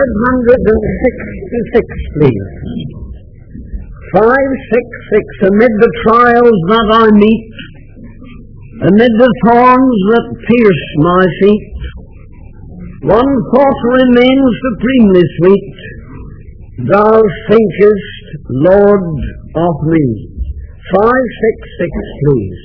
please. 566. Amid the trials that I meet, amid the thorns that pierce my feet, one thought remains supremely sweet. Thou thinkest, Lord, of me. 566, please.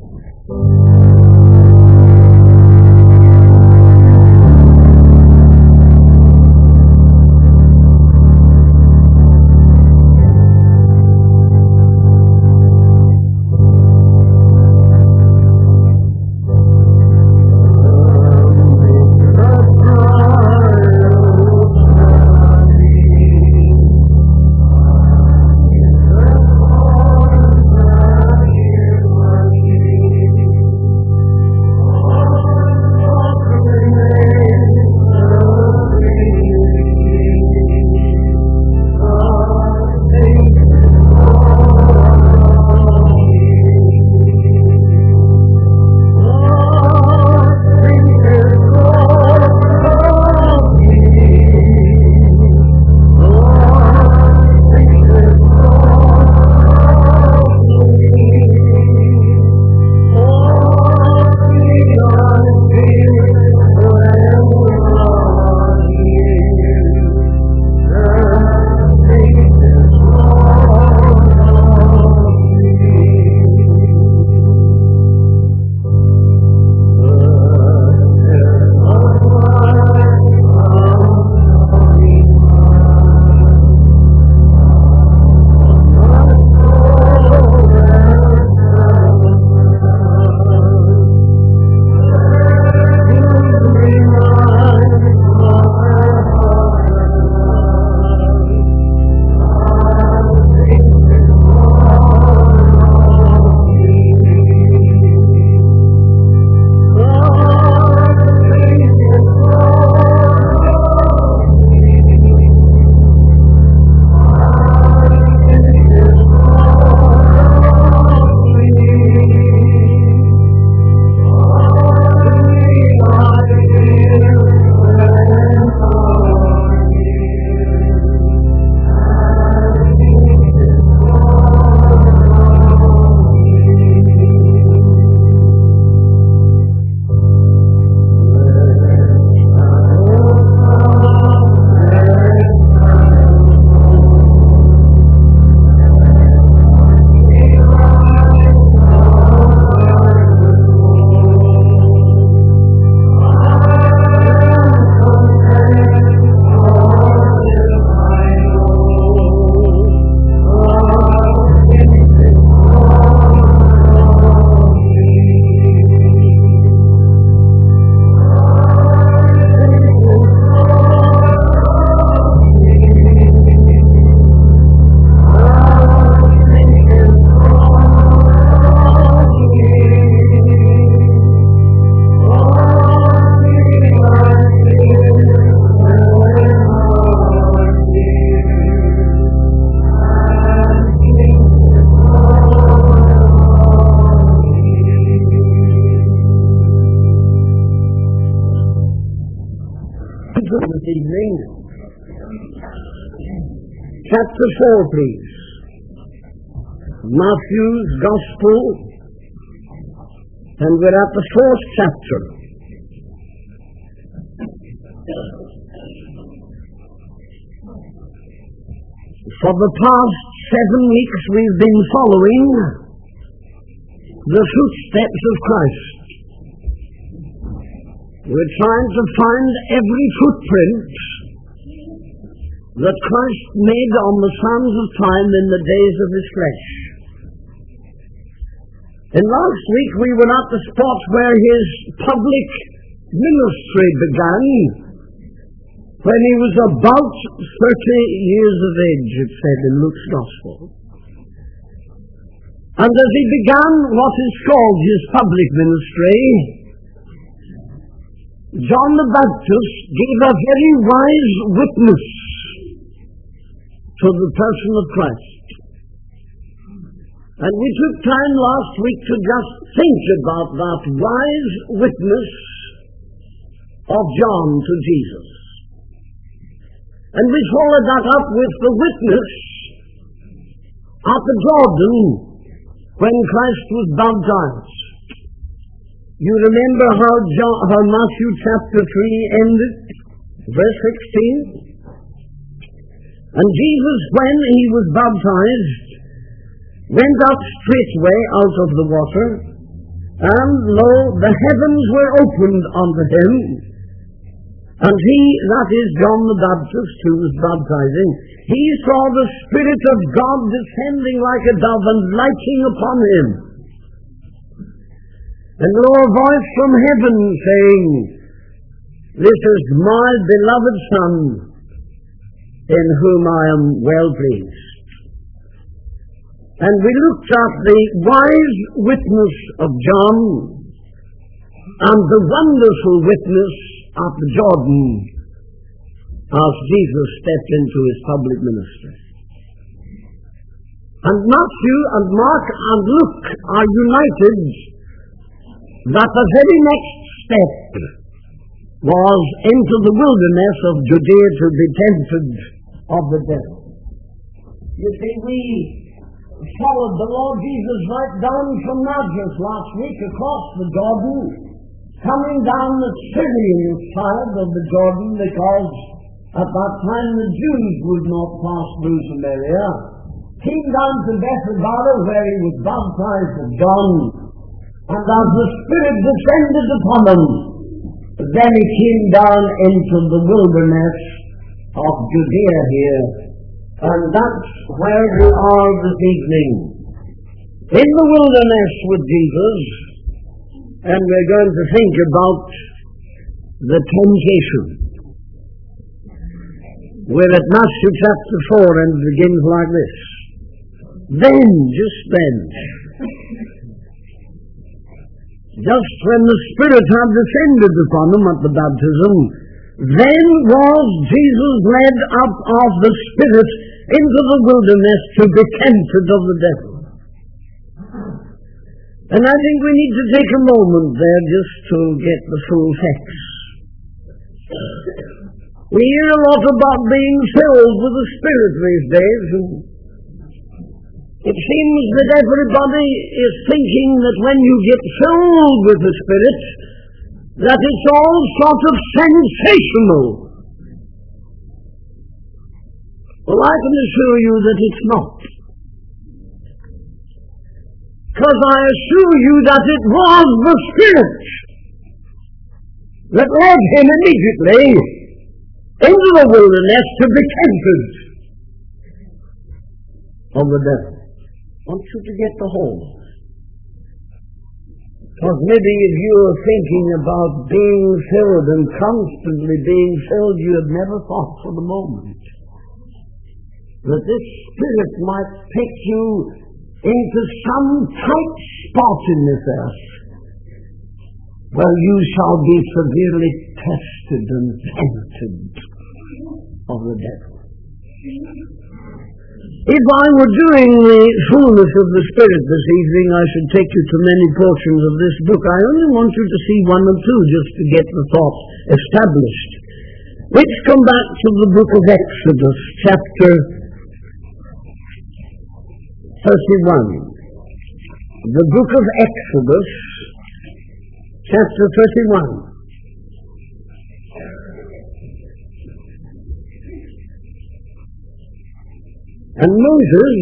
Chapter 4, please. Matthew's Gospel, and we're at the 4th chapter. For the past 7 weeks we've been following the footsteps of Christ. We're trying to find every footprint that Christ made on the sands of time in the days of his flesh. And last week we were at the spot where his public ministry began, when he was about 30 years of age, it said in Luke's Gospel. And as he began what is called his public ministry, John the Baptist gave a very wise witness to the person of Christ. And we took time last week to just think about that wise witness of John to Jesus. And we followed that up with the witness at the Jordan when Christ was baptized. You remember how Matthew chapter 3 ended? Verse 16. And Jesus, when he was baptized, went up straightway out of the water, and lo, the heavens were opened unto him, and he, that is John the Baptist, who was baptizing, he saw the Spirit of God descending like a dove and lighting upon him. And lo, a voice from heaven saying, This is my beloved Son, in whom I am well pleased. And we looked at the wise witness of John and the wonderful witness at the Jordan as Jesus stepped into his public ministry. And Matthew and Mark and Luke are united that the very next step was into the wilderness of Judea to be tempted of the devil. You see, we followed the Lord Jesus right down from Nazareth last week across the Jordan, coming down the Syrian side of the Jordan because at that time the Jews would not pass through Samaria. Came down to Bethsaida where he was baptized of John, and as the Spirit descended upon him, then he came down into the wilderness of Judea here. And that's where we are this evening, in the wilderness with Jesus, and we're going to think about the temptation. We're at Matthew chapter 4, and it begins like this. Then, just when the Spirit had descended upon him at the baptism, then was Jesus led up of the Spirit into the wilderness to be tempted of the devil. And I think we need to take a moment there just to get the full text. We hear a lot about being filled with the Spirit these days, and it seems that everybody is thinking that when you get filled with the Spirit, that it's all sort of sensational. Well, I can assure you that it's not. Because I assure you that it was the Spirit that led him immediately into the wilderness to be tempted of the devil. I want you to get the whole. Because maybe if you are thinking about being filled and constantly being filled, you have never thought for the moment that this Spirit might pick you into some tight spot in this earth where you shall be severely tested and tempted of the devil. If I were doing the fullness of the Spirit this evening, I should take you to many portions of this book. I only want you to see one or two just to get the thought established. Let's come back to the book of Exodus, chapter 31. The book of Exodus, chapter 31. And Moses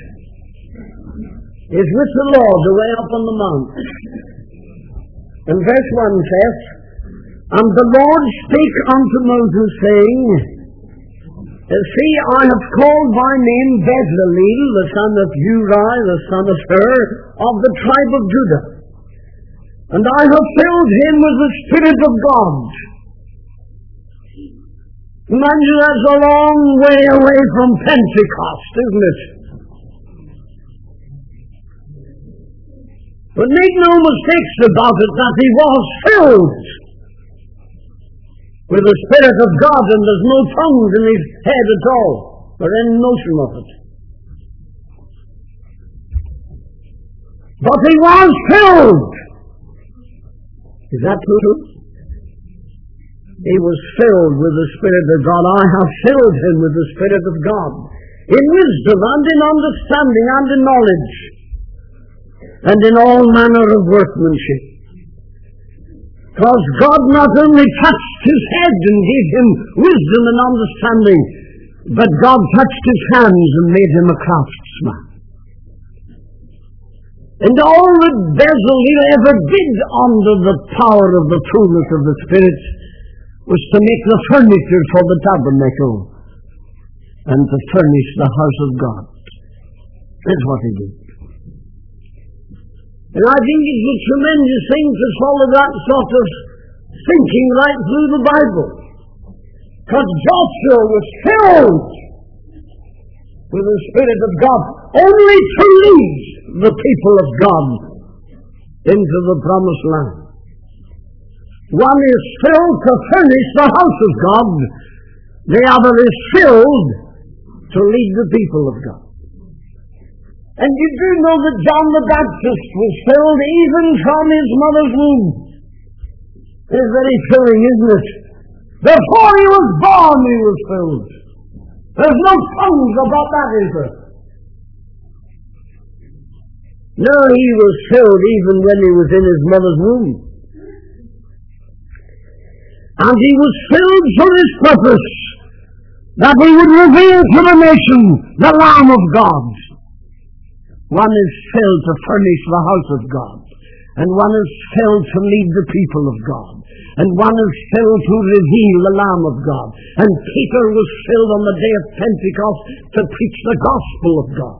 is with the Lord away up on the mount. And verse 1 says, And the Lord spake unto Moses, saying, See, I have called by name Bezaleel, the son of Uri, the son of Hur, of the tribe of Judah. And I have filled him with the Spirit of God. Mind you, that's a long way away from Pentecost, isn't it? But make no mistakes about it, that he was filled with the Spirit of God, and there's no tongues in his head at all, or any notion of it. But he was filled. Is that true? He was filled with the Spirit of God. I have filled him with the Spirit of God, in wisdom and in understanding and in knowledge, and in all manner of workmanship. Because God not only touched his head and gave him wisdom and understanding, but God touched his hands and made him a craftsman. And all that Bezalel ever did under the power of the fullness of the Spirit was to make the furniture for the tabernacle and to furnish the house of God. That's what he did. And I think it's a tremendous thing to follow that sort of thinking right through the Bible. Because Joshua was filled with the Spirit of God only to lead the people of God into the promised land. One is filled to furnish the house of God. The other is filled to lead the people of God. And you do know that John the Baptist was filled even from his mother's womb. It's very filling, isn't it? Before he was born, he was filled. There's no tongues about that, is there? No, he was filled even when he was in his mother's womb. And he was filled for this purpose, that he would reveal to the nation the Lamb of God. One is filled to furnish the house of God, and one is filled to lead the people of God, and one is filled to reveal the Lamb of God. And Peter was filled on the day of Pentecost to preach the gospel of God.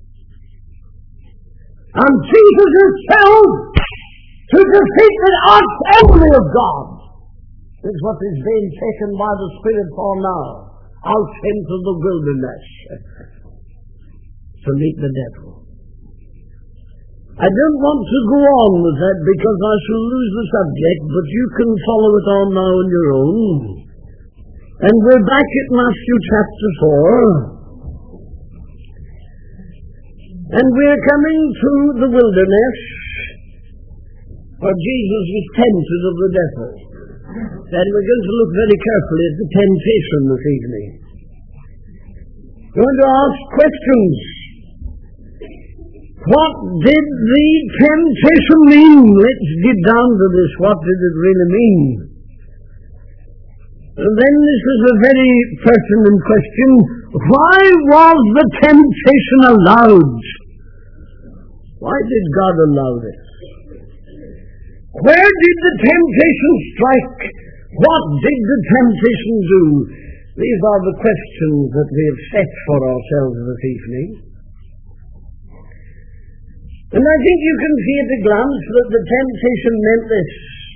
And Jesus is filled to defeat the arch enemy of God. This is what is being taken by the Spirit for now, out into the wilderness to meet the devil. I don't want to go on with that because I shall lose the subject, but you can follow it on now on your own. And we're back at Matthew chapter 4. And we're coming to the wilderness where Jesus was tempted of the devil. And we're going to look very carefully at the temptation this evening. We're going to ask questions. What did the temptation mean? Let's get down to this. What did it really mean? And then this is a very pertinent question. Why was the temptation allowed? Why did God allow this? Where did the temptation strike? What did the temptation do? These are the questions that we have set for ourselves this evening. And I think you can see at a glance that the temptation meant this.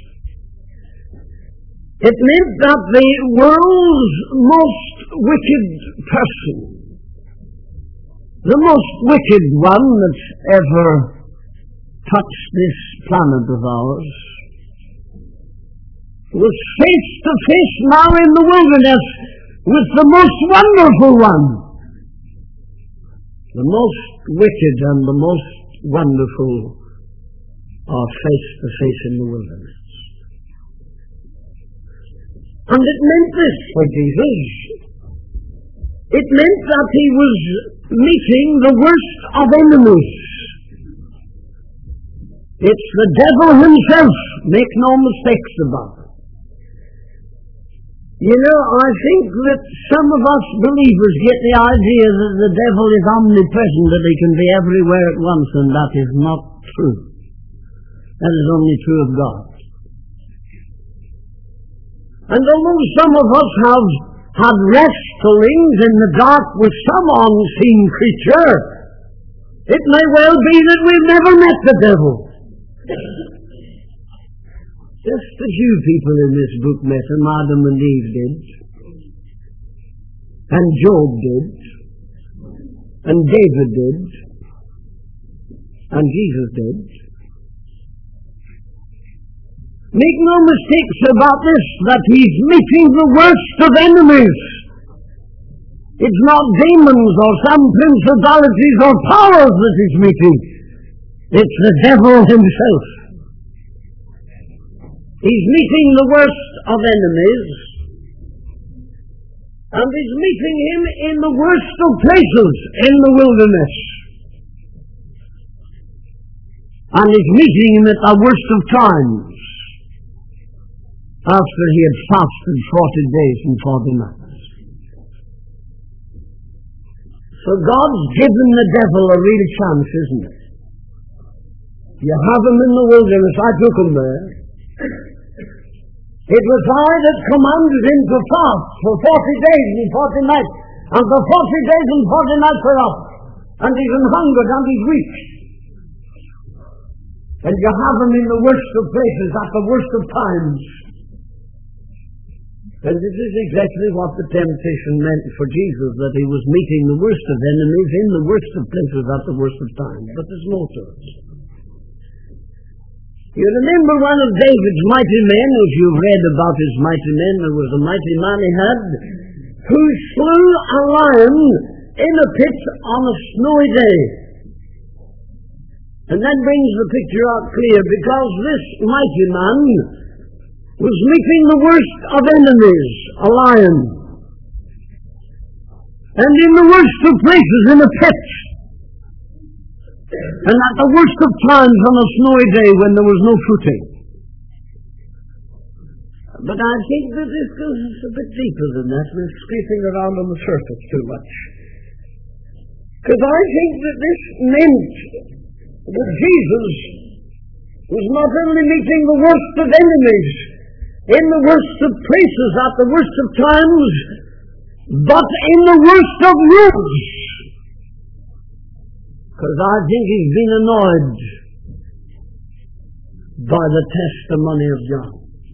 It meant that the world's most wicked person, the most wicked one that's ever touched this planet of ours, was face to face now in the wilderness with the most wonderful one. The most wicked and the most wonderful are face to face in the wilderness. And it meant this for Jesus. It meant that he was meeting the worst of enemies. It's the devil himself. Make no mistakes about it. You know, I think that some of us believers get the idea that the devil is omnipresent, that he can be everywhere at once, and that is not true. That is only true of God. And although some of us have had wrestlings in the dark with some unseen creature, it may well be that we've never met the devil. Just a few people in this book met him. Adam and Eve did, and Job did, and David did, and Jesus did. Make no mistakes about this, that he's meeting the worst of enemies. It's not demons or some principalities or powers that he's meeting. It's the devil himself. He's meeting the worst of enemies, and he's meeting him in the worst of places, in the wilderness. And he's meeting him at the worst of times, after he had fasted 40 days and 40 nights. So God's given the devil a real chance, isn't it? You have him in the wilderness. I took him there. It was I that commanded him to fast for 40 days and 40 nights. And the 40 days and 40 nights are up. And he's in hunger and he's weak. And you have him in the worst of places at the worst of times. And this is exactly what the temptation meant for Jesus, that he was meeting the worst of enemies in the worst of places at the worst of times. But there's more to it. You remember one of David's mighty men, as you've read about his mighty men, there was a mighty man he had, who slew a lion in a pit on a snowy day. And that brings the picture out clear, because this mighty man was meeting the worst of enemies, a lion. And in the worst of places, in a pit. And at the worst of times on a snowy day when there was no footing. But I think that this goes a bit deeper than that. We're scraping around on the surface too much. Because I think that this meant that Jesus was not only meeting the worst of enemies, in the worst of places, at the worst of times, but in the worst of rooms. Because I think he's been annoyed by the testimony of John.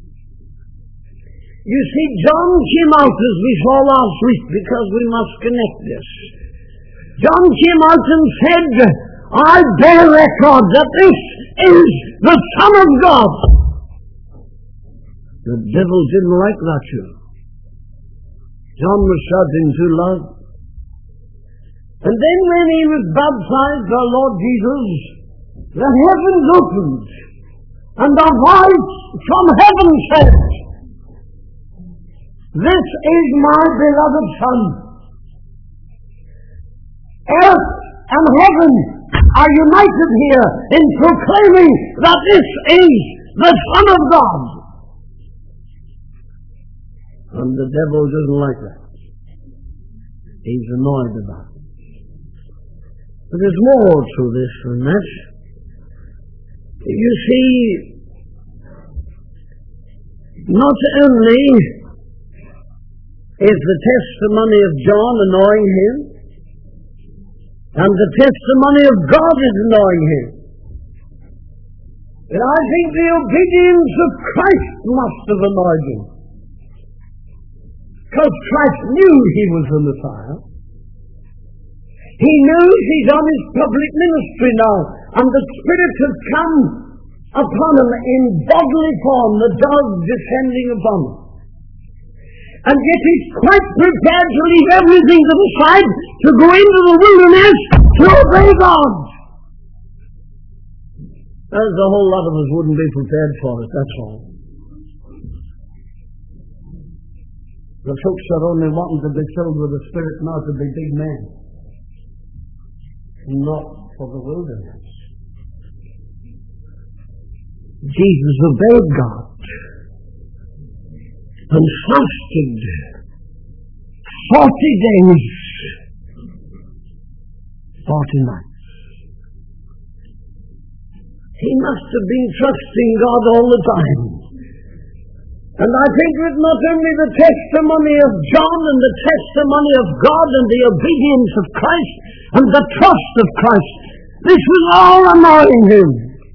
You see, John came out, as we saw last week, because we must connect this. John came out and said, I bear record that this is the Son of God. The devil didn't like that, you know. John was shouting too loud. And then when he was baptized, our Lord Jesus, the heavens opened, and a voice from heaven said, This is my beloved Son. Earth and heaven are united here in proclaiming that this is the Son of God. And the devil doesn't like that. He's annoyed about it. But there's more to this than that. You see, not only is the testimony of John annoying him, and the testimony of God is annoying him, but I think the obedience of Christ must have annoyed him. Because Christ knew he was the Messiah. He knows he's on his public ministry now, and the Spirit has come upon him in bodily form, the dove descending upon him. And yet he's quite prepared to leave everything to the side to go into the wilderness to obey God. As a whole lot of us wouldn't be prepared for it, that's all. The folks are only wanting to be filled with the Spirit now to be big men, not for the wilderness. Jesus obeyed God and fasted 40 days, 40 nights. He must have been trusting God all the time. And I think that not only the testimony of John and the testimony of God and the obedience of Christ and the trust of Christ, this was all annoying him.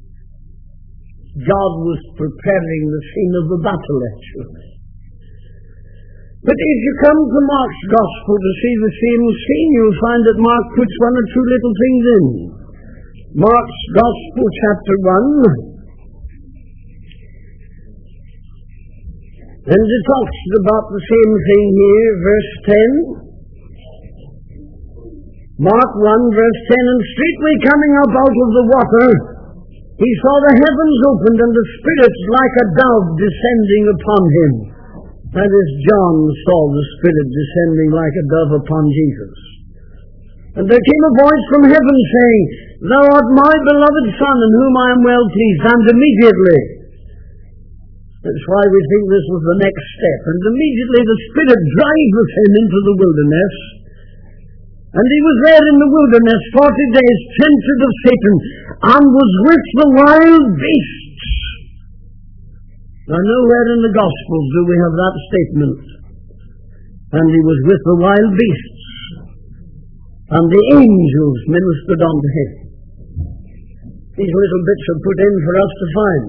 God was preparing the scene of the battle, actually. But if you come to Mark's Gospel to see the same scene, you'll find that Mark puts one or two little things in. Mark's Gospel, chapter 1. And it talks about the same thing here, verse 10. Mark 1, verse 10, And straightway coming up out of the water, he saw the heavens opened and the Spirit like a dove descending upon him. That is, John saw the Spirit descending like a dove upon Jesus. And there came a voice from heaven saying, Thou art my beloved Son, in whom I am well pleased. And immediately, that's why we think this was the next step, and immediately the Spirit driveth him into the wilderness. And he was there in the wilderness 40 days, tempted of Satan, and was with the wild beasts. Now, nowhere in the Gospels do we have that statement. And he was with the wild beasts, and the angels ministered unto him. These little bits are put in for us to find.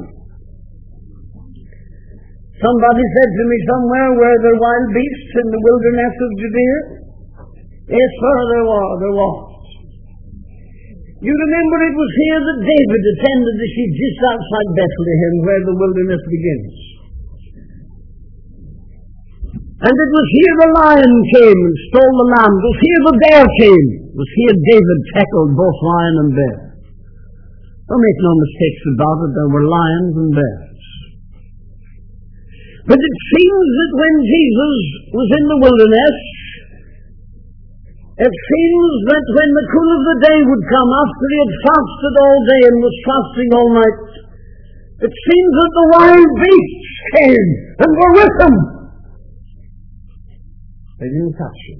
Somebody said to me somewhere, were there wild beasts in the wilderness of Judea? Yes, sir, there was. You remember it was here that David attended the sheep just outside Bethlehem, where the wilderness begins. And it was here the lion came and stole the lamb. It was here the bear came. It was here David tackled both lion and bear. Don't make no mistakes about it, there were lions and bears. But it seems that when Jesus was in the wilderness, it seems that when the cool of the day would come, after he had fasted all day and was fasting all night, it seems that the wild beasts came and were with him. They didn't touch him.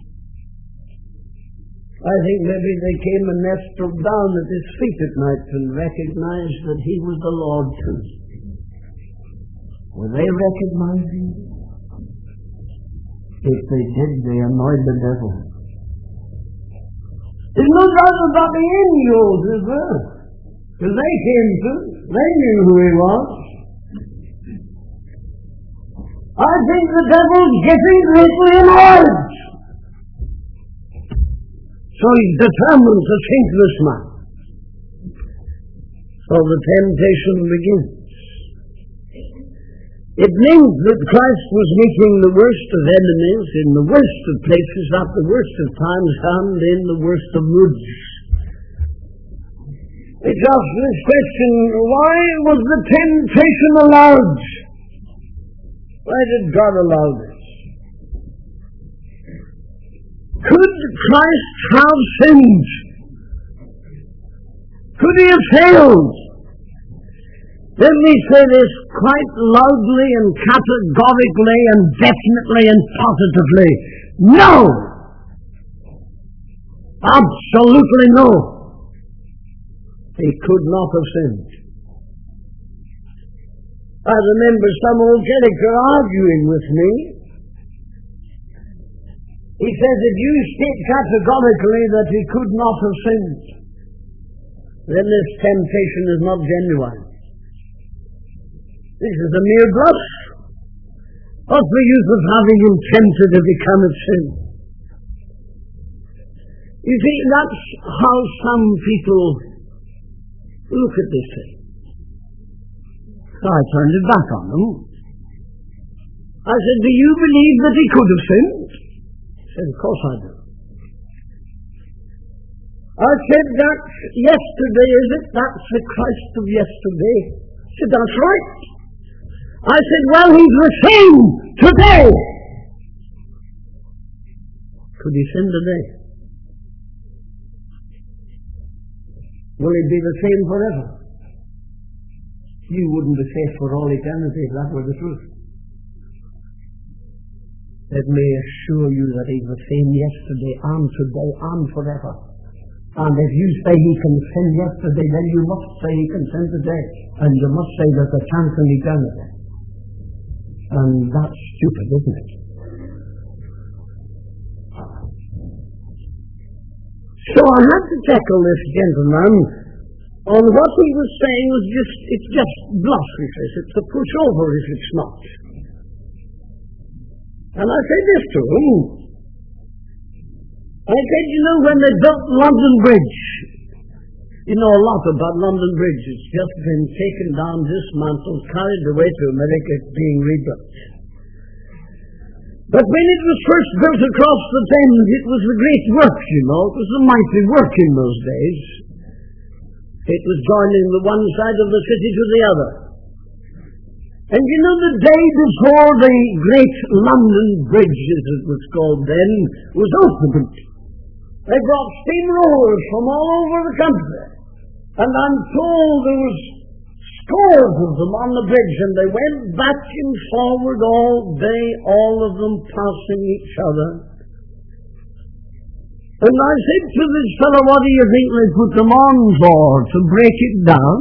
I think maybe they came and nestled down at his feet at night and recognized that he was the Lord too. Will they recognize him? If they did, they annoyed the devil. There's no doubt about the angels, is there? Because they came too. They knew who he was. I think the devil's getting greatly annoyed. So he's determined to sink this man. So the temptation begins. It means that Christ was meeting the worst of enemies in the worst of places at the worst of times and in the worst of moods. It's asked this question, why was the temptation allowed? Why did God allow this? Could Christ have sinned? Could he have failed? Let me say this quite loudly and categorically and definitely and positively. No! Absolutely no! He could not have sinned. I remember some old character arguing with me. He says, if you state categorically that he could not have sinned, then this temptation is not genuine. This is a mere bluff. What's the use of having him tempted if he cannot sin? You see, that's how some people look at this thing. So I turned it back on them. I said, do you believe that he could have sinned? He said, of course I do. I said, that's yesterday, is it? That's the Christ of yesterday. He said, that's right. I said, well, he's the same today. Could he sin today? Will he be the same forever? You wouldn't be safe for all eternity if that were the truth. Let me assure you that he's the same yesterday and today and forever. And if you say he can sin yesterday, then you must say he can sin today. And you must say there's a chance in eternity. And that's stupid, isn't it? So I had to tackle this gentleman on what he was saying was it's just bluff, he says. It's a pushover if it's not. And I said this to him. I said, you know, when they built London Bridge, you know a lot about London Bridge. It's just been taken down, dismantled, carried away to America, it's being rebuilt. But when it was first built across the Thames, it was a great work, you know. It was a mighty work in those days. It was joining the one side of the city to the other. And you know, the day before the great London Bridge, as it was called then, was opened, they brought steamrollers from all over the country. And I'm told there was scores of them on the bridge, and they went back and forward all day, all of them passing each other. And I said to this fellow, what do you think they put them on for? To break it down?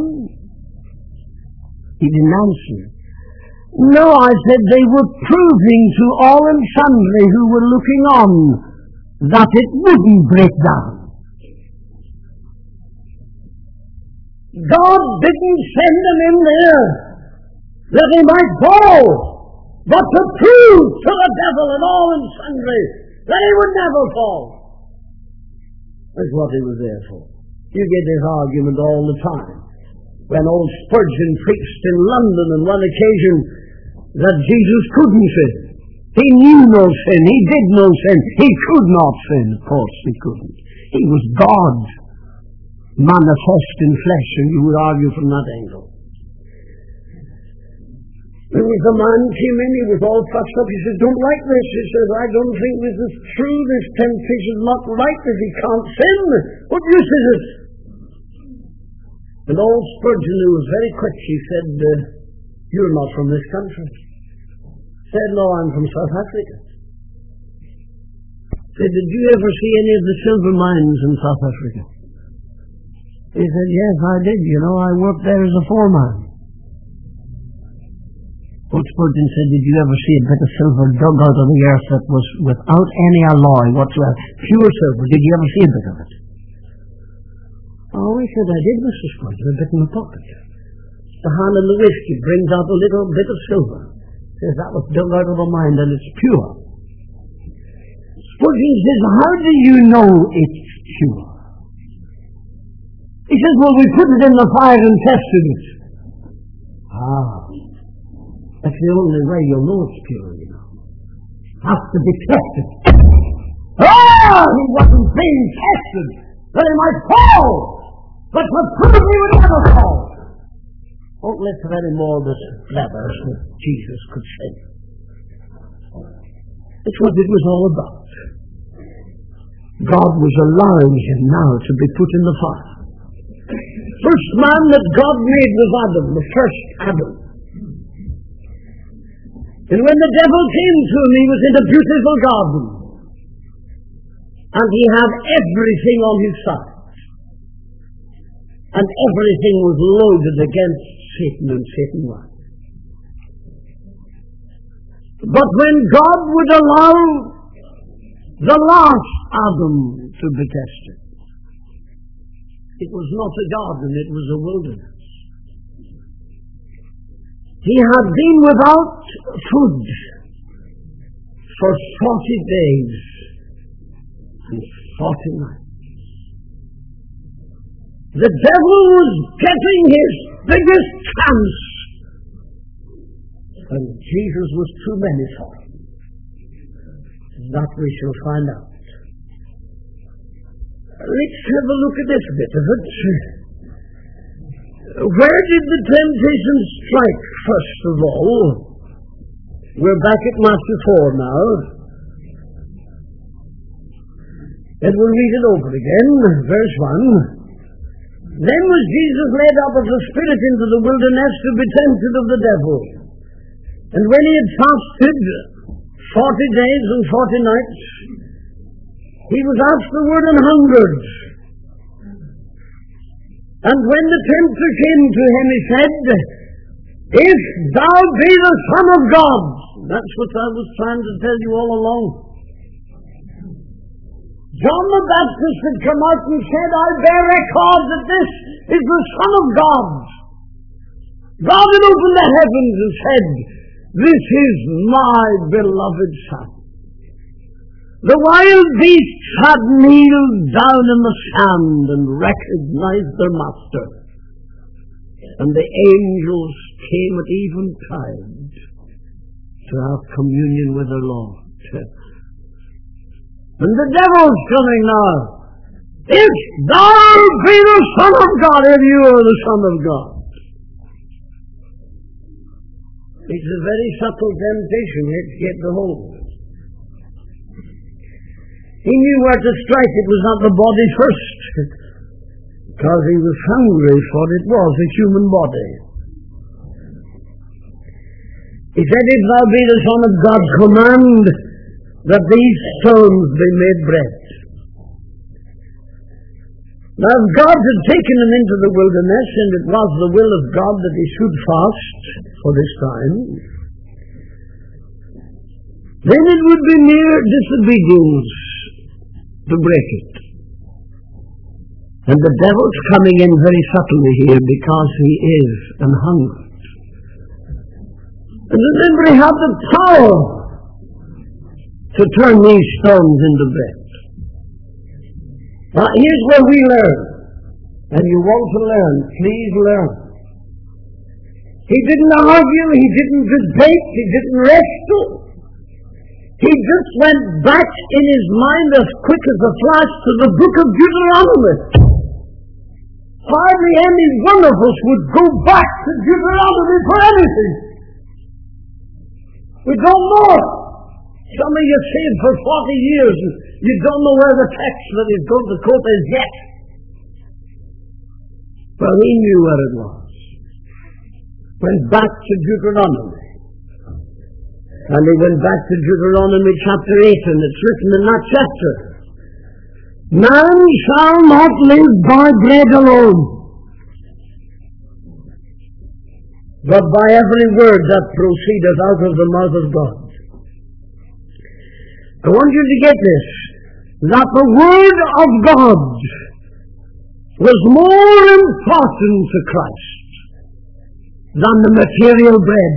He didn't answer. No, I said, they were proving to all and sundry who were looking on that it wouldn't break down. God didn't send them in there that they might fall, but to prove to the devil and all and sundry that he would never fall. That's what he was there for. You get this argument all the time. When old Spurgeon preached in London on one occasion that Jesus couldn't sin. He knew no sin. He did no sin. He could not sin. Of course he couldn't. He was God manifest in flesh, and you would argue from that angle. There was a man came in, he was all fussed up. He said, don't like this. He said, I don't think this is true. This temptation is not right, that he can't sin. What use is it? And old Spurgeon, who was very quick, he said, you're not from this country. He said, no, I'm from South Africa. He said, did you ever see any of the silver mines in South Africa? He said, yes, I did. You know, I worked there as a foreman. Old Spurgeon said, did you ever see a bit of silver dug out of the earth that was without any alloy whatsoever? Pure silver. Did you ever see a bit of it? Oh, he said, I did, Mr. Spurgeon, a bit in my pocket. The hand in the whiskey brings out a little bit of silver. Says that was dug out of a mine and it's pure. Spurgeon says, how do you know it's pure? He says, well, we put it in the fire and tested it. That's the only way you'll know it's pure, you know. Has to be tested. He wasn't being tested that he might fall, but to prove he would never fall. Don't listen any more of this leather that Jesus could say. It's what it was all about. God was allowing him now to be put in the fire. First man that God made was Adam, the first Adam. And when the devil came to him, he was in a beautiful garden. And he had everything on his side. And everything was loaded against Satan, and Satan won. But when God would allow the last Adam to be tested, it was not a garden, it was a wilderness. He had been without food for 40 days and 40 nights. The devil was getting his biggest chance, and Jesus was too many for him. That we shall find out. Let's have a look at this bit of it. Where did the temptation strike, first of all? We're back at Matthew 4 now. And we'll read it over again, verse 1. Then was Jesus led up of the Spirit into the wilderness to be tempted of the devil. And when he had fasted 40 days and 40 nights, he was afterward an hungered. And when the tempter came to him, he said, if thou be the Son of God. That's what I was trying to tell you all along. John the Baptist had come out and said, I bear record that this is the Son of God. God had opened the heavens and said, this is my beloved Son. The wild beasts had kneeled down in the sand and recognized their master. And the angels came at eventide to have communion with their Lord. And the devil's coming now. If thou be the Son of God, if you are the Son of God. It's a very subtle temptation yet to get the hold. He knew where to strike. It was not the body first, because he was hungry for it was a human body. He said, if thou be the Son of God, command that these stones be made bread. Now God had taken him into the wilderness, and it was the will of God that he should fast for this time. Then it would be mere disobedience to break it. And the devil's coming in very subtly here because he is an hungered. And remember, he had the power to turn these stones into bread. Now, here's where we learn. And you want to learn, please learn. He didn't argue, he didn't debate, he didn't wrestle. He just went back in his mind as quick as a flash to the book of Deuteronomy. Hardly any one of us would go back to Deuteronomy for anything. We don't know it. Some of you saved for 40 years and you don't know where the text that he's going to quote is yet. Well, he knew where it was. Went back to Deuteronomy. And he went back to Deuteronomy chapter 8, and it's written in that chapter, man shall not live by bread alone, but by every word that proceedeth out of the mouth of God. I want you to get this, that the Word of God was more important to Christ than the material bread.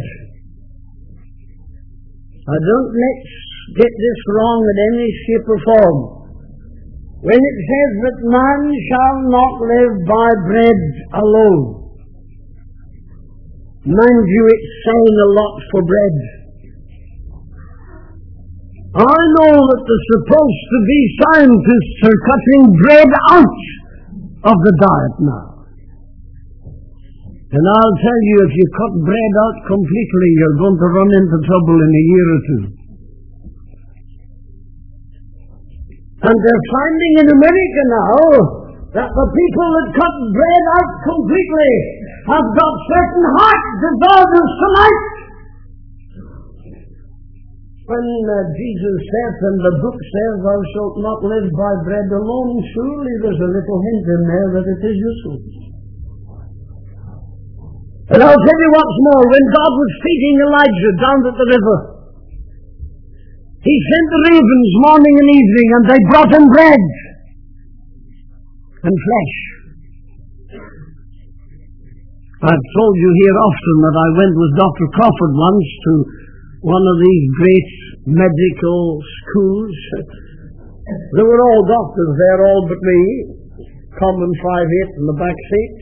Now don't let's get this wrong in any shape or form. When it says that man shall not live by bread alone, mind you, it's saying a lot for bread. I know that there's supposed to be scientists are cutting bread out of the diet now. And I'll tell you, if you cut bread out completely, you're going to run into trouble in a year or two. And they're finding in America now that the people that cut bread out completely have got certain heart disorders tonight. When Jesus says, and the book says, thou shalt not live by bread alone, surely there's a little hint in there that it is useful. And I'll tell you what's more, when God was feeding Elijah down at the river, he sent the ravens morning and evening, and they brought him bread and flesh. I've told you here often that I went with Dr. Crawford once to one of these great medical schools. There were all doctors there, all but me, common 5'8" in the back seat.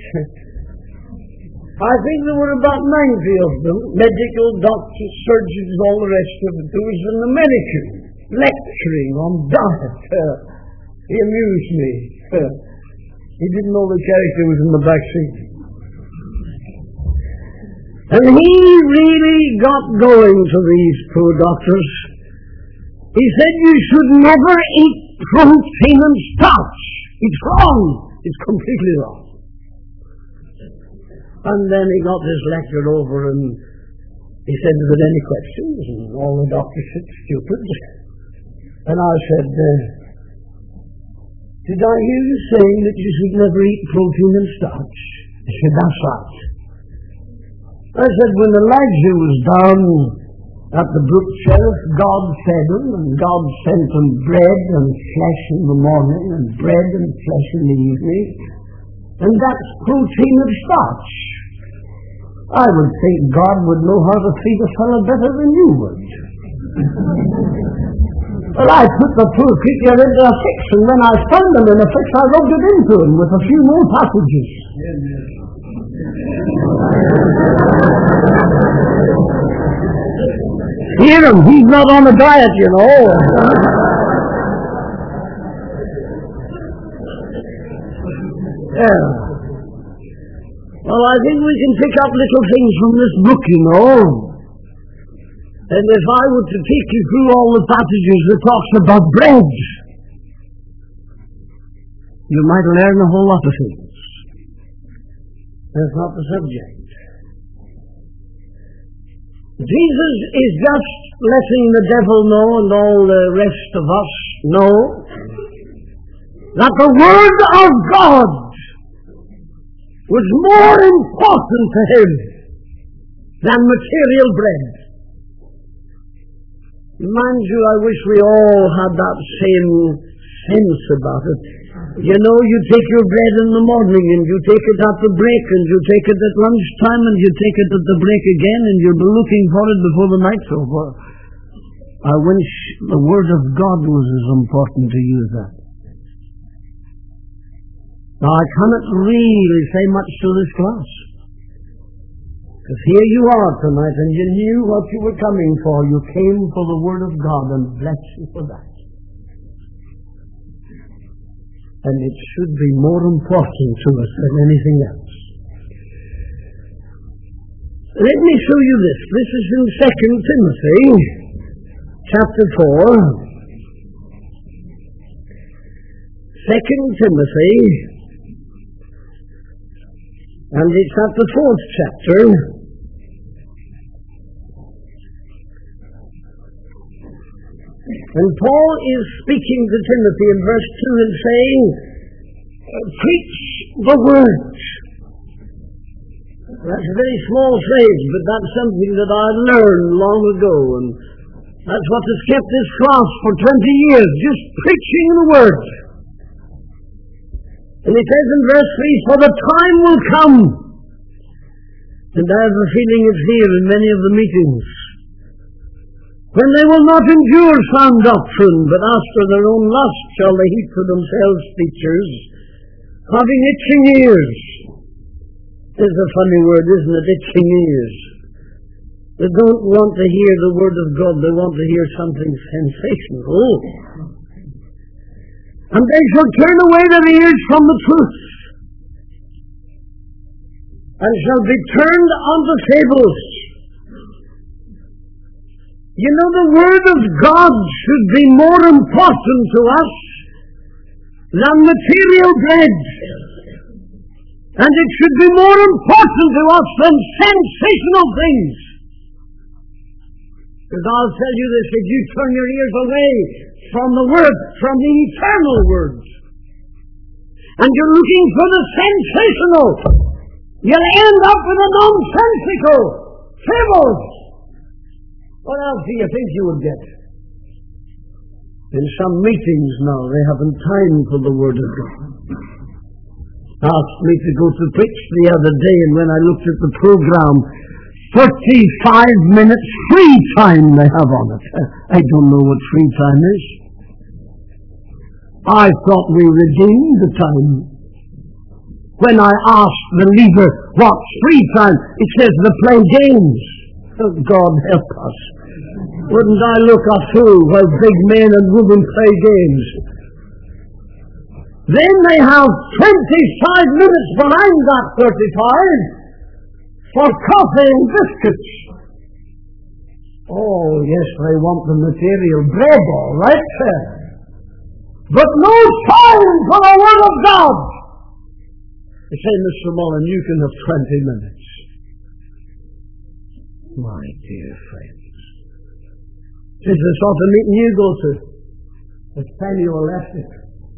I think there were about 90 of them, medical doctors, surgeons, all the rest of it. There was an American lecturing on diet. He amused me. He didn't know the character was in the back seat. And he really got going to these poor doctors. He said you should never eat protein and starch. It's wrong. It's completely wrong. And then he got this lecture over and he said, "Are there any questions?" And all the doctors said, "Stupid." And I said, "Did I hear you saying that you should never eat protein and starch?" He said, "That's right." I said, when Elijah was down at the brook shelf, God fed him, and God sent him bread and flesh in the morning, and bread and flesh in the evening. And that's protein and starch. I would think God would know how to feed a fellow better than you would. Well, I put the poor creature into a fix, and when I found him in a fix, I rubbed it into him with a few more passages. Hear him, he's not on a diet, you know. Yeah. Well, I think we can pick up little things from this book, you know. And if I were to take you through all the passages that talks about bread, you might learn a whole lot of things. That's not the subject. Jesus is just letting the devil know and all the rest of us know that the Word of God was more important to him than material bread. Mind you, I wish we all had that same sense about it. You know, you take your bread in the morning, and you take it at the break, and you take it at lunchtime, and you take it at the break again, and you'll be looking for it before the night's over. I wish the Word of God was as important to you as that. Now, I cannot really say much to this class, because here you are tonight, and you knew what you were coming for. You came for the Word of God, and bless you for that. And it should be more important to us than anything else. Let me show you this. This is in 2 Timothy, chapter 4. 2 Timothy, and it's at the 4th chapter. And Paul is speaking to Timothy in verse 2 and saying, preach the word. That's a very small phrase, but that's something that I learned long ago, and that's what has kept this class for 20 years, just preaching the word. And it says in verse 3, for the time will come, and I have a feeling it's here in many of the meetings, when they will not endure sound doctrine, but after their own lust shall they heap for themselves teachers, having itching ears. Is a funny word, isn't it? Itching ears. They don't want to hear the Word of God, they want to hear something sensational. And they shall turn away their ears from the truth, and shall be turned unto fables. You know, the Word of God should be more important to us than material bread. And it should be more important to us than sensational things. Because I'll tell you this, if you turn your ears away from the Word, from the eternal Word, and you're looking for the sensational, you'll end up with the nonsensical fables. What else do you think you would get? In some meetings now, they haven't time for the Word of God. Asked me to go to preach the other day, and when I looked at the program, 35 minutes free time they have on it. I don't know what free time is. I thought we redeemed the time. When I asked the leader what's free time, it says to play games. Oh, God help us. Wouldn't I look a fool while big men and women play games? Then they have 25 minutes behind that 35 for coffee and biscuits. Oh, yes, they want the material bread, all right, sir. But no time for the Word of God. They say, Mr. Mullen, you can have 20 minutes. My dear friends, this is the sort of meeting you go to. It's time you were left it.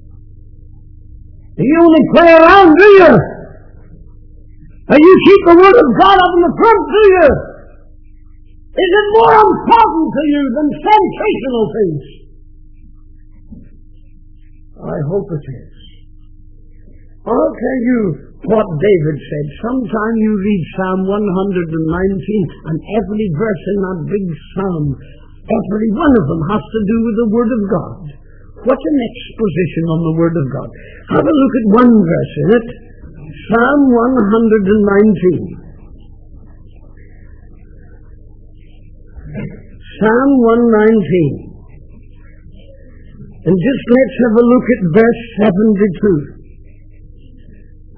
You only play around, do you? And you keep the Word of God up in the front, do you? Is it more important to you than sensational things? I hope it is. I'll tell you what David said. Sometime you read Psalm 119, and every verse in that big psalm, every one of them has to do with the Word of God. What an exposition on the Word of God. Have a look at one verse in it. Psalm 119. Psalm 119. And just let's have a look at verse 72.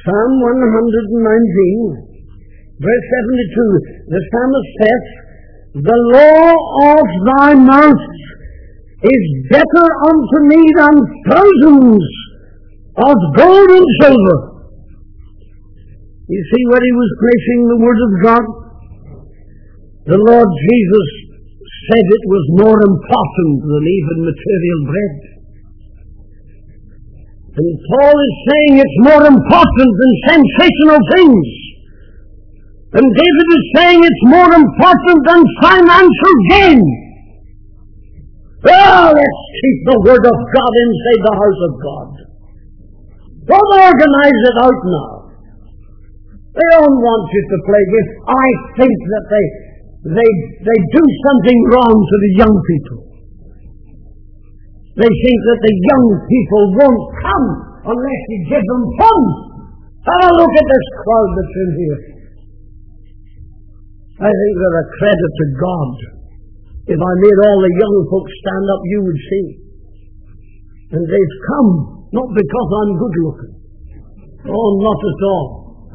Psalm 119, verse 72, the psalmist says, "The law of thy mouth is better unto me than thousands of gold and silver." You see what he was placing the Word of God? The Lord Jesus said it was more important than even material bread. And Paul is saying it's more important than sensational things. And David is saying it's more important than financial gain. Oh, let's keep the Word of God inside the house of God. Don't organize it out now. They don't want you to play games. I think that they do something wrong to the young people. They think that the young people won't come unless you give them fun. Oh, look at this crowd that's in here. I think they're a credit to God. If I made all the young folks stand up, you would see. And they've come, not because I'm good looking. Oh, not at all.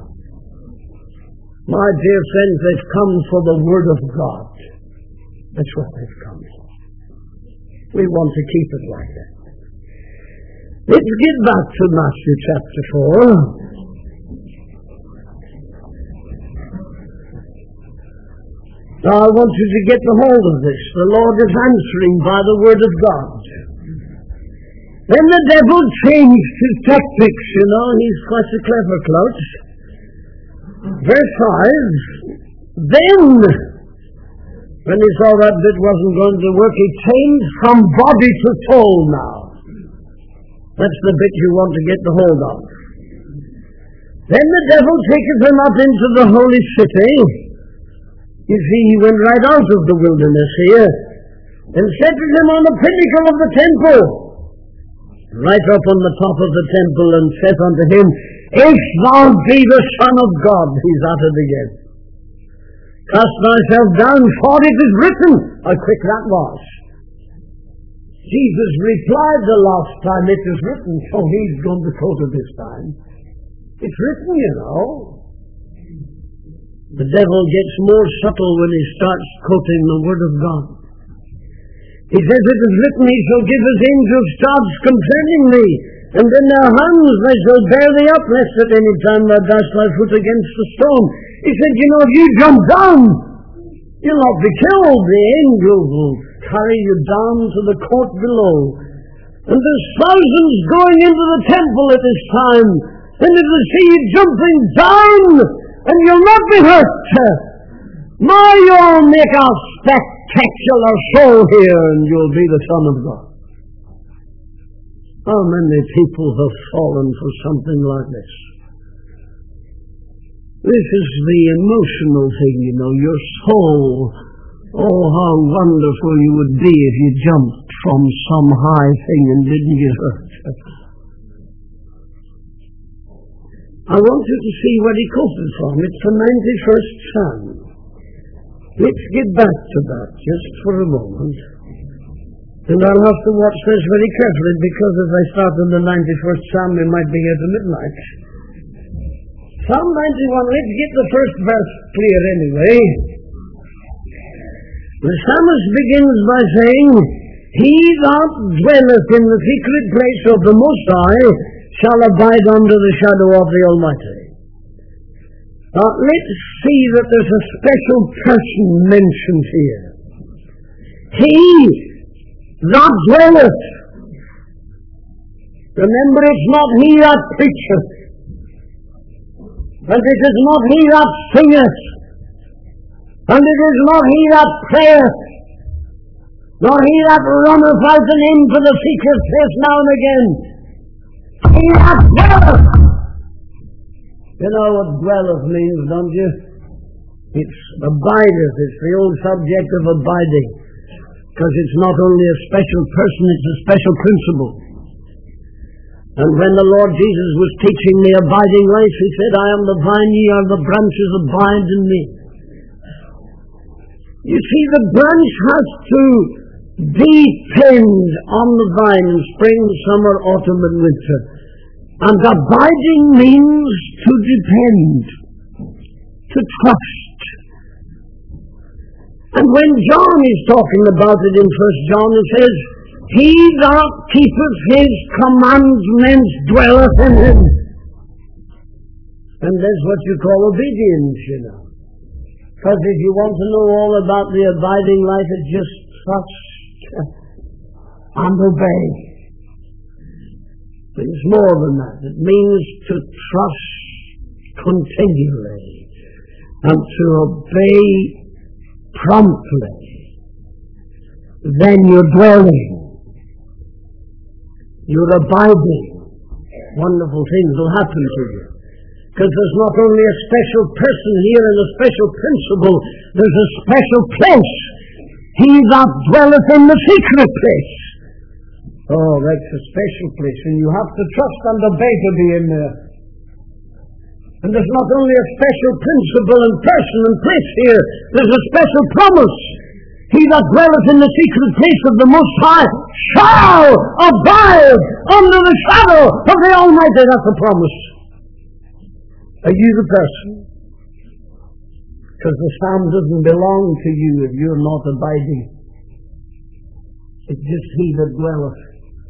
My dear friends, they've come for the Word of God. That's what they've come for. We want to keep it like that. Let's get back to Matthew chapter 4. Now I want you to get the hold of this. The Lord is answering by the Word of God. Then the devil changed his tactics, he's quite a clever clout. Verse 5, then, when he saw that bit wasn't going to work, he changed from body to soul now. That's the bit you want to get the hold of. Then the devil taketh him up into the holy city. You see, he went right out of the wilderness here, and setteth him on the pinnacle of the temple, right up on the top of the temple, and saith unto him, If thou be the Son of God, he's at it again. Cast thyself down, for it is written. How quick that was. Jesus replied the last time, it is written, so he's going to quote it this time. It's written, The devil gets more subtle when he starts quoting the Word of God. He says, it is written, he shall give his angels charge concerning thee, and in their hands they shall bear thee up, lest at any time thou dash thy foot against a stone. He said, if you jump down, you'll not be killed. The angels will carry you down to the court below. And there's thousands going into the temple at this time, and if they see you jumping down, and you'll not be hurt. Now you'll make a spectacular show here, and you'll be the Son of God. How many people have fallen for something like this? This is the emotional thing, your soul. Oh, how wonderful you would be if you jumped from some high thing and didn't get hurt. I want you to see what he quoted from. It's the 91st Psalm. Let's get back to that just for a moment. And I'll have to watch this very carefully, because if I start in the 91st Psalm, we might be here to midnight. Psalm 91, let's get the first verse clear anyway. The psalmist begins by saying, He that dwelleth in the secret place of the Most High shall abide under the shadow of the Almighty. Now let's see that there's a special person mentioned here. He that dwelleth. Remember, it's not he that preacheth, and it is not he that singeth, and it is not he that prayeth, nor he that runneth out and into the secret place now and again. He that dwelleth. You know what dwelleth means, don't you? It's abideth. It's the old subject of abiding. Because it's not only a special person, it's a special principle. And when the Lord Jesus was teaching the abiding life, he said, I am the vine, ye are the branches, abide in me. You see, the branch has to depend on the vine, spring, summer, autumn, and winter. And abiding means to depend, to trust. And when John is talking about it in 1 John, it says, "He that keepeth his commandments dwelleth in him." And that's what you call obedience, you know. Because if you want to know all about the abiding life, it's just trust and obey. But it's more than that. It means to trust continually and to obey promptly. Then you're dwelling. You're abiding. Wonderful things will happen to you. Because there's not only a special person here and a special principle, there's a special place. He that dwelleth in the secret place. Oh, that's a special place, and you have to trust and obey to be in there. And there's not only a special principle and person and place here, there's a special promise. He that dwelleth in the secret place of the Most High shall abide under the shadow of the Almighty. That's a promise. Are you the person? Because the psalm doesn't belong to you if you're not abiding. It's just he that dwelleth.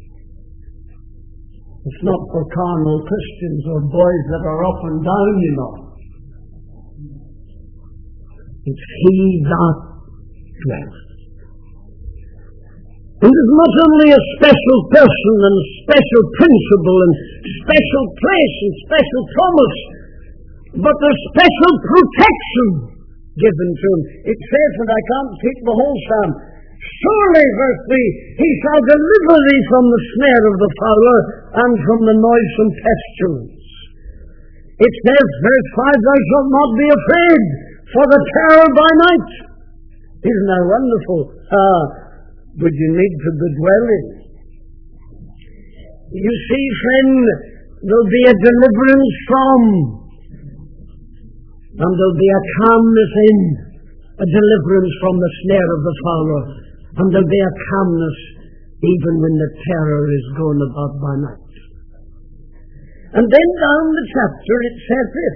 It's not for carnal Christians or boys that are up and down, you know. It's he that dwelleth. And it's not only a special person and special principle and special place and special promise, but there's special protection given to him. It says, and I can't take the whole psalm, "Surely," verse 3, "he shall deliver thee from the snare of the fowler and from the noisome pestilence." It says, verse 5, "Thou shalt not be afraid for the terror by night." Isn't that wonderful? But you need to be dwelling. You see, friend, there'll be a deliverance from, and there'll be a calmness in, a deliverance from the snare of the fowler, and there'll be a calmness even when the terror is going about by night. And then down the chapter it says this,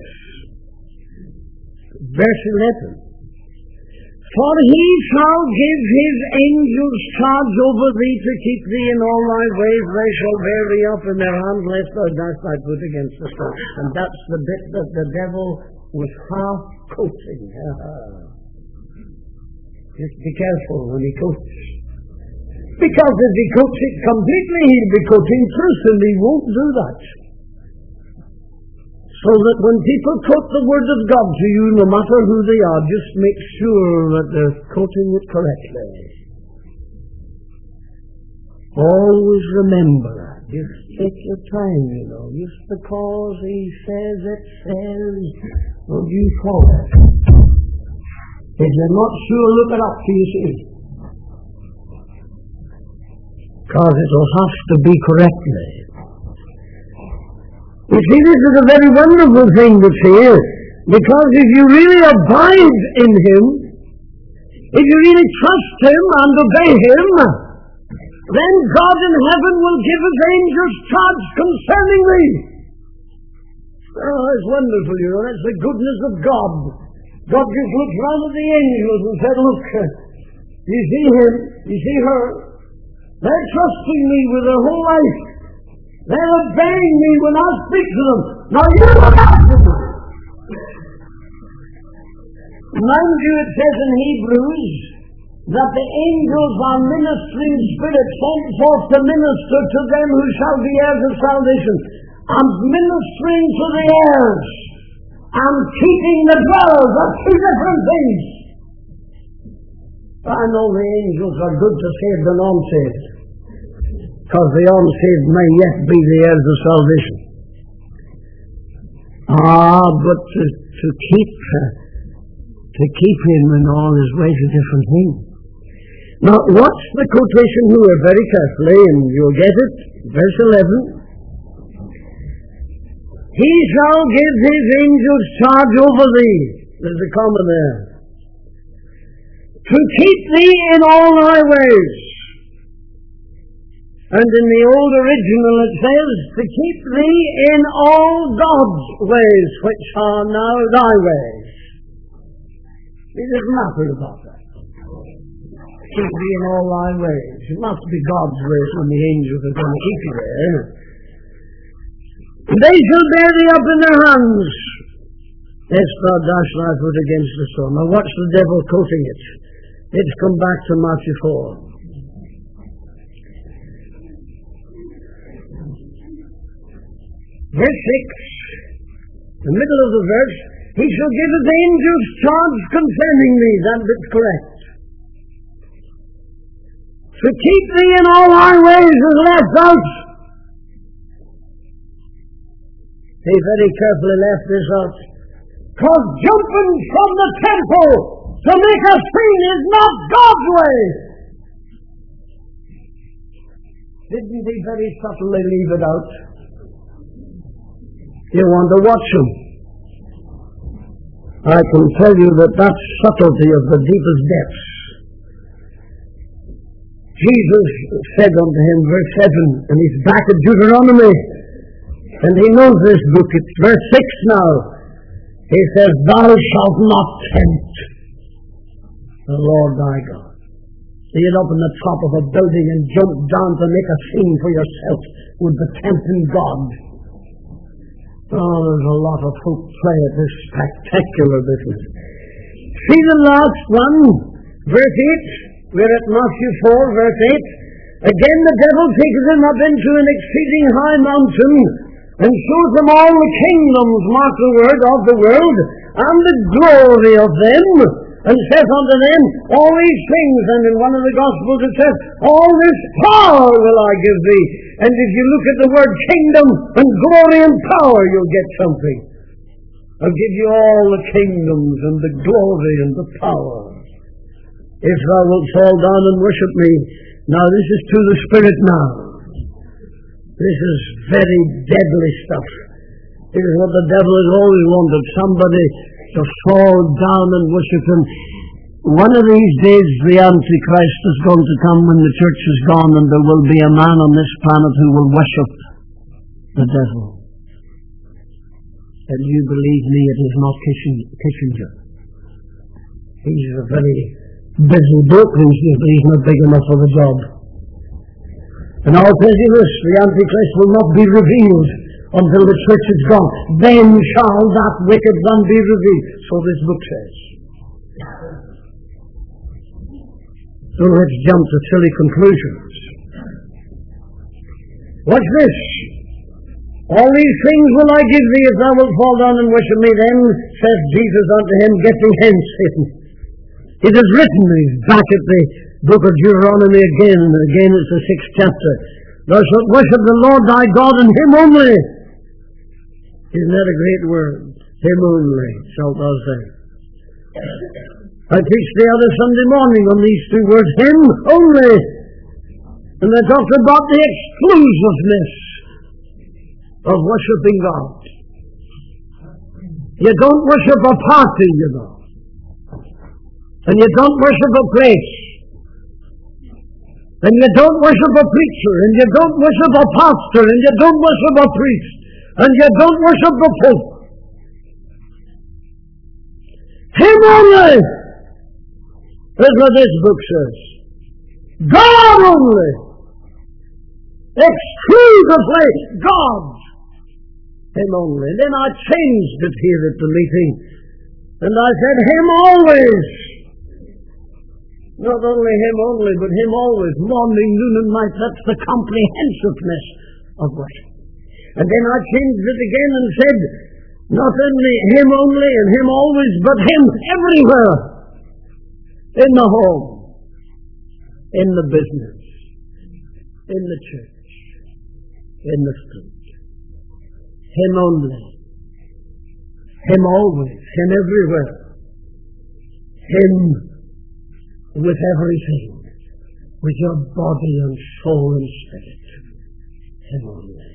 verse 11, "For he shall give his angels charge over thee to keep thee in all thy ways. They shall bear thee up in their hands, lest thou dash thy foot against the stone." And that's the bit that the devil was half quoting. Just be careful when he quotes. Because if he quotes it completely, he'll be quoting truth, and he won't do that. So that when people quote the Word of God to you, no matter who they are, just make sure that they're quoting it correctly. Always remember that. Just take your time, you know. Just because he says it says, well, you follow it. If you're not sure, look it up till you see it. Because it will have to be correctly. You see, this is a very wonderful thing to see, because if you really abide in him, if you really trust him and obey him, then God in heaven will give his angels charge concerning thee. Oh, it's wonderful, you know. That's the goodness of God. God just looks round at the angels and said, "Look, you see him, you see her. They're trusting me with their whole life. They're obeying me when I speak to them. Now you look after them." Mind you, it says in Hebrews that the angels are ministering spirits sent forth to minister to them who shall be heirs of salvation, and ministering to the heirs and keeping the dwellers are two different things. I know the angels are good to save the non-saved, because the unsaved may yet be the heirs of salvation. But to keep him in all his ways is a different thing. Now, watch the quotation here very carefully, and you'll get it. Verse 11. "He shall give his angels charge over thee." There's a comma there. "To keep thee in all thy ways." And in the old original it says, to keep thee in all God's ways, which are now thy ways. It doesn't matter about that. Keep thee in all thy ways. It must be God's ways when the angels are going to keep you there. They shall bear thee up in their hands, lest thou dash thy foot against the stone. Now watch the devil quoting it. It's come back to Matthew 4. Verse 6, the middle of the verse, he shall give his angels charge concerning thee. That bit's correct. To keep thee in all thy ways is left out. He very carefully left this out. Because jumping from the temple to make a scene is not God's way. Didn't he very subtly leave it out? You want to watch him. I can tell you that that's subtlety of the deepest depths. Jesus said unto him, verse 7, and he's back at Deuteronomy, and he knows this book. It's verse 6 now. He says, thou shalt not tempt the Lord thy God. Get up on the top of a building and jump down to make a scene for yourself would be tempting God. Oh, there's a lot of folk play at this spectacular business. See the last one, verse 8. We're at Matthew 4, verse 8. Again the devil takes him up into an exceeding high mountain and shows him all the kingdoms, mark the word, of the world, and the glory of them, and saith unto them, all these things, and in one of the Gospels it says, all this power will I give thee. And if you look at the word kingdom and glory and power, you'll get something. I'll give you all the kingdoms and the glory and the power. If thou wilt fall down and worship me. Now this is to the Spirit now. This is very deadly stuff. This is what the devil has always wanted. Somebody to fall down and worship him. One of these days the Antichrist is going to come when the church is gone, and there will be a man on this planet who will worship the devil. And you believe me, it is not Kissinger. He's a very busy bloke these days, but he's not big enough for the job. And I'll tell you this, the Antichrist will not be revealed until the church is gone. Then shall that wicked one be revealed. So this book says. So let's jump to silly conclusions. Watch this. All these things will I give thee if thou wilt fall down and worship me. Then says Jesus unto him, get thee hence, Satan. It is written, he's back at the book of Deuteronomy again, and again it's the 6th chapter. Thou shalt worship the Lord thy God, and him only. Isn't that a great word? Him only shalt thou say. I preached the other Sunday morning on these two words, him only. And I talked about the exclusiveness of worshipping God. You don't worship a party, you know. And you don't worship a place. And you don't worship a preacher. And you don't worship a pastor. And you don't worship a priest. And you don't worship the Pope. Him only. That's what this book says. God only. Exclusively God. Him only. And then I changed it here at the meeting. And I said, him always. Not only him only, but him always. Morning, noon, and night. That's the comprehensiveness of worship. And then I changed it again and said, not only him only and him always, but him everywhere. In the home, in the business, in the church, in the street. Him only. Him always. Him everywhere. Him with everything. With your body and soul and spirit. Him only.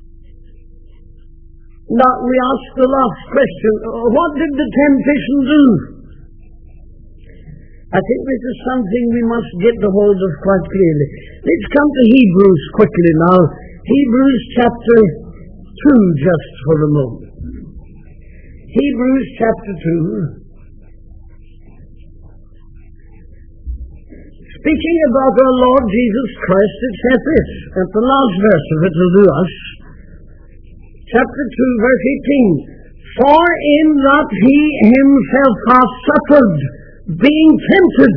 Now we ask the last question. What did the temptation do? I think this is something we must get the hold of quite clearly. Let's come to Hebrews quickly now. Hebrews chapter 2 just for a moment. Hebrews chapter 2. Speaking about our Lord Jesus Christ, it says this, at the last verse of it will do us. Chapter 2, verse 18. For in that he himself hath suffered, being tempted.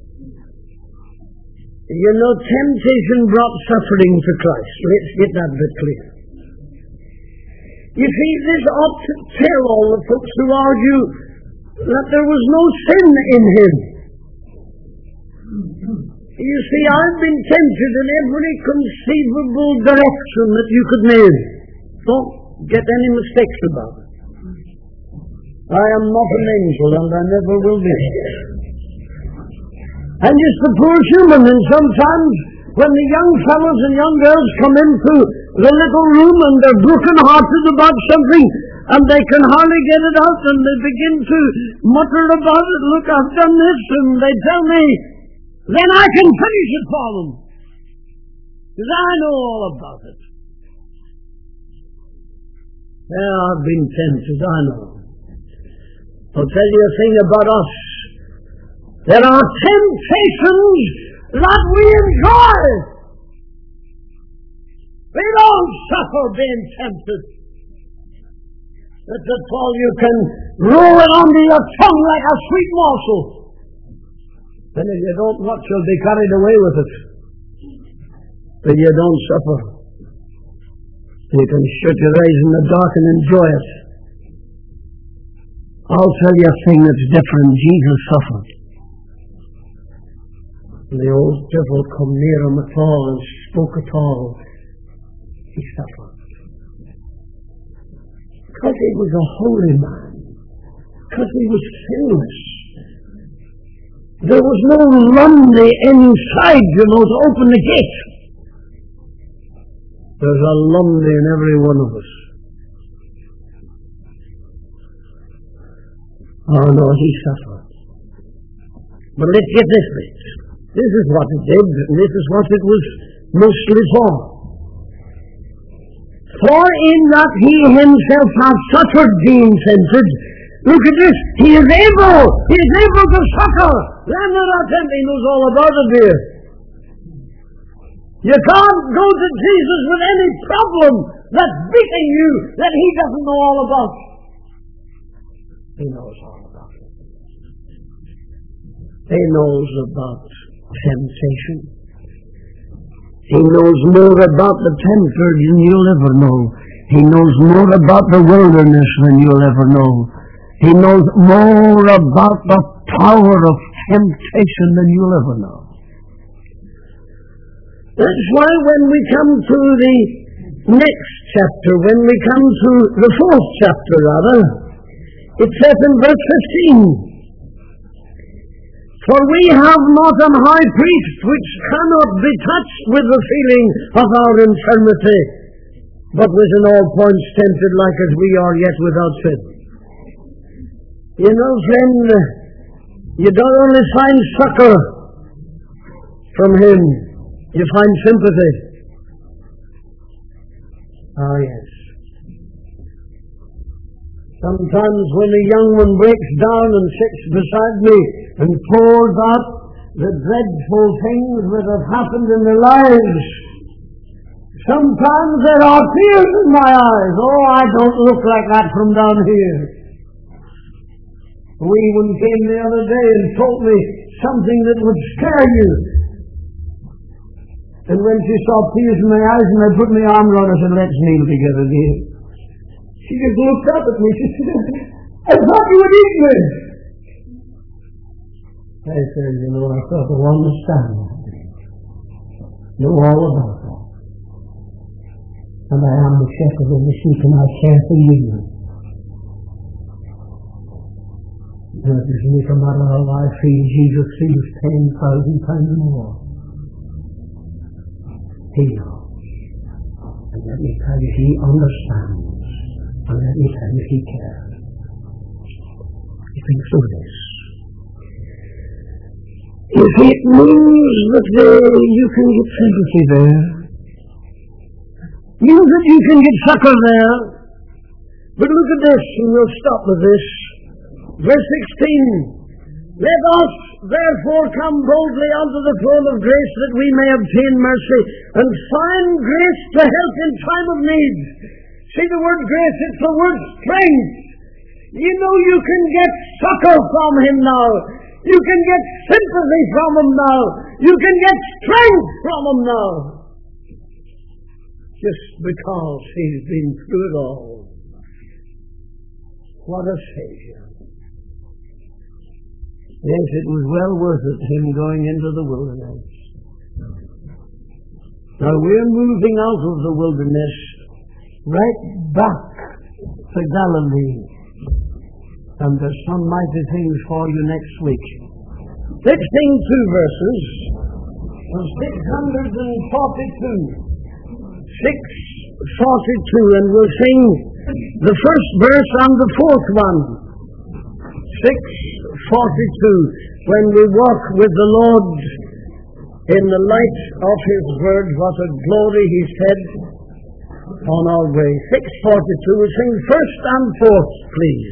You know, temptation brought suffering to Christ. Let's get that bit clear. You see, this ought to tell all the folks who argue that there was no sin in him. You see, I've been tempted in every conceivable direction that you could name. Don't get any mistakes about it. I am not an angel, and I never will be. I'm just a poor human, and sometimes when the young fellows and young girls come into the little room and they're broken-hearted about something, and they can hardly get it out, and they begin to mutter about it, look, I've done this, and they tell me, then I can finish it for them. Because I know all about it. Yeah, I've been tempted, I know. I'll tell you a thing about us. There are temptations that we enjoy. We don't suffer being tempted. That's all you can roll it under your tongue like a sweet morsel. And if you don't watch, you'll be carried away with it. But you don't suffer. You can shut your eyes in the dark and enjoy it. I'll tell you a thing that's different. Jesus suffered. And the old devil come near him at all and spoke at all. He suffered. Because he was a holy man. Because he was sinless. There was no Lundy inside, you know, to open the gate. There's a Lundy in every one of us. Oh no, he suffered. But let's get this bit. This is what it did, and this is what it was mostly for. For in that he himself hath suffered being tempted. Look at this. He is able to succor. Then there are tempting, he knows all about it here. You can't go to Jesus with any problem that's beating you that he doesn't know all about. He knows all about it. He knows about temptation. He knows more about the tempter than you'll ever know. He knows more about the wilderness than you'll ever know. He knows more about the power of temptation than you'll ever know. That's why when we come to the next chapter, when we come to the fourth chapter rather, it says in verse 15, for we have not an high priest which cannot be touched with the feeling of our infirmity, but was in all points tempted like as we are, yet without sin. You know, friend, you don't only find succor from him, you find sympathy. Oh, yes. Sometimes when a young one breaks down and sits beside me and pours out the dreadful things that have happened in their lives, sometimes there are tears in my eyes. Oh, I don't look like that from down here. A wee one came the other day and told me something that would scare you. And when she saw tears in my eyes and I put my arm around her and said, let's kneel together, dear. She just looked up at me. She said, I thought you would eat me. I said, you know, I thought I understand that. Know all about that. And I am the shepherd of the sheep and I care for you. And it doesn't make a matter how I feel, Jesus feels 10,000 times more. He knows. And let me tell you, he understands. And let me tell you, he cares. He thinks of this. You see, it means that you can get sympathy there. It means that you can get succor there. But look at this, and we'll stop with this. Verse 16. Let us therefore come boldly unto the throne of grace, that we may obtain mercy and find grace to help in time of need. See the word grace, it's the word strength. You know you can get succor from Him now. You can get sympathy from Him now. You can get strength from Him now. Just because He's been through it all. What a Savior. Yes, it was well worth it, Him going into the wilderness. Now we're moving out of the wilderness right back to Galilee. And there's some mighty things for you next week. 6 verses of 642. 642, and we'll sing the first verse and the fourth one. 642. When we walk with the Lord in the light of His word, what a glory He said on our way. 642. We'll sing first and fourth, please.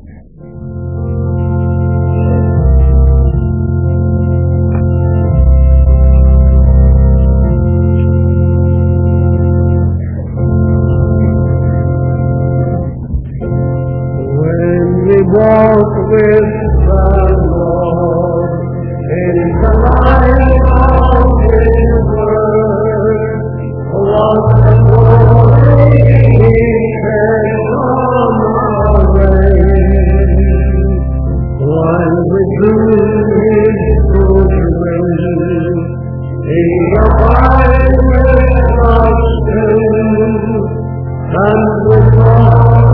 Walk with the Lord in the light of His word. What a glory He shed on our way. When we do His good will, He abides with us still, and with all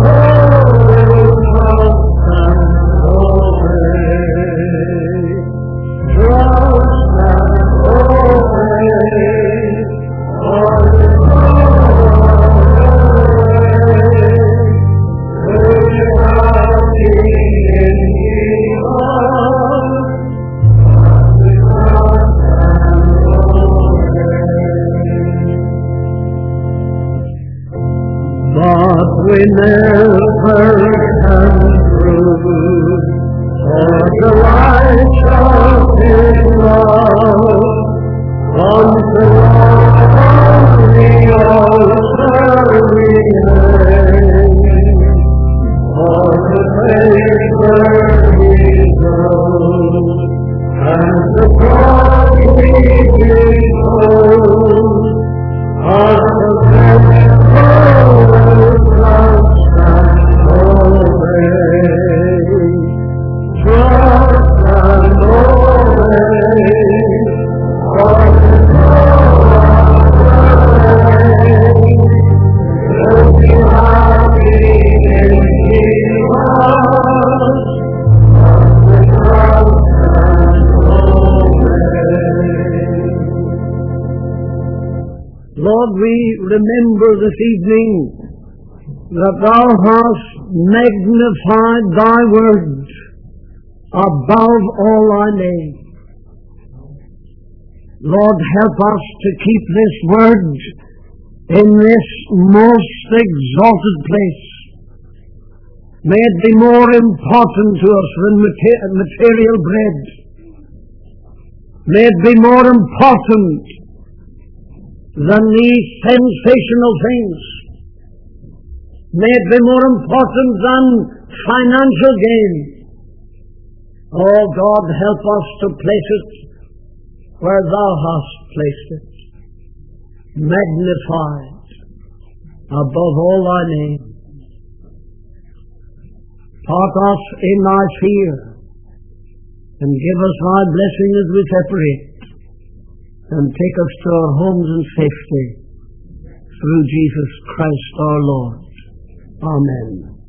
we never can prove for the light of His love. Once the Lord on the altar we hang, for the place where He goes, and the cross He beholds, are the best Lord, we remember this evening that Thou hast magnified Thy word above all Thy name. Lord, help us to keep this word in this most exalted place. May it be more important to us than material bread. May it be more important than these sensational things. May it be more important than financial gain. Oh God, help us to place it where Thou hast placed it, magnified above all Thy name. Part us in Thy fear, and give us Thy blessing as we separate, and take us to our homes in safety, through Jesus Christ our Lord. Amen.